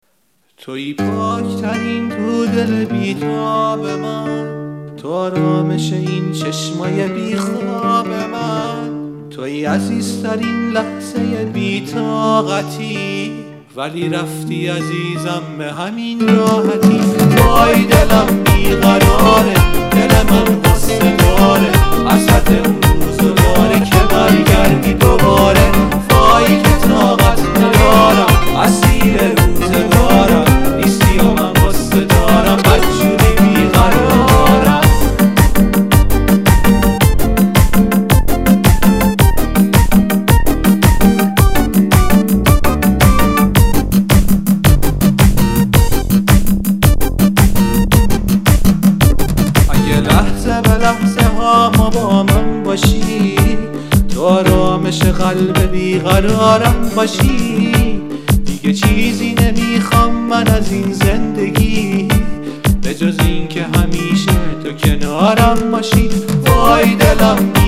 تویی پاکترین تو دل بیتاب من، تو آرامش این چشمای بیخواب من، تویی عزیزترین لحظه بی‌طاقتی، ولی رفتی عزیزم به همین راحتی. وای دلم بیقراره، دل من غصه داره، حسرت اون روزگاره که برگردی دوباره. وای که طاقت ندارم، اسیر روزگارم نیستی و من غصه دارم، بدجوری بیقرارم. لحظه به لحظه ها ما با من باشی، تو آرامش قلب بیقرارم باشی. دیگه چیزی نمیخوام من از این زندگی، به جز این که همیشه تو کنارم باشی. وای دلم